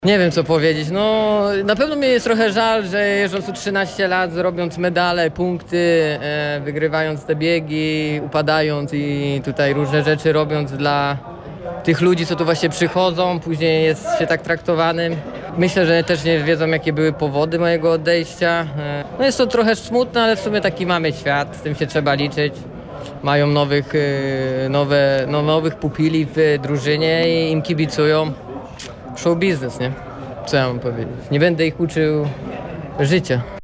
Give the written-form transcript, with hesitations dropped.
Nie wiem co powiedzieć, no na pewno mi jest trochę żal, że jeżdżąc tu 13 lat, robiąc medale, punkty, wygrywając te biegi, upadając i tutaj różne rzeczy robiąc dla tych ludzi, co tu właśnie przychodzą, później jest się tak traktowanym. Myślę, że też nie wiedzą, jakie były powody mojego odejścia. No jest to trochę smutne, ale w sumie taki mamy świat, z tym się trzeba liczyć. Mają nowych pupili w drużynie i im kibicują. Show biznes, nie? Co ja mam powiedzieć? Nie będę ich uczył życia.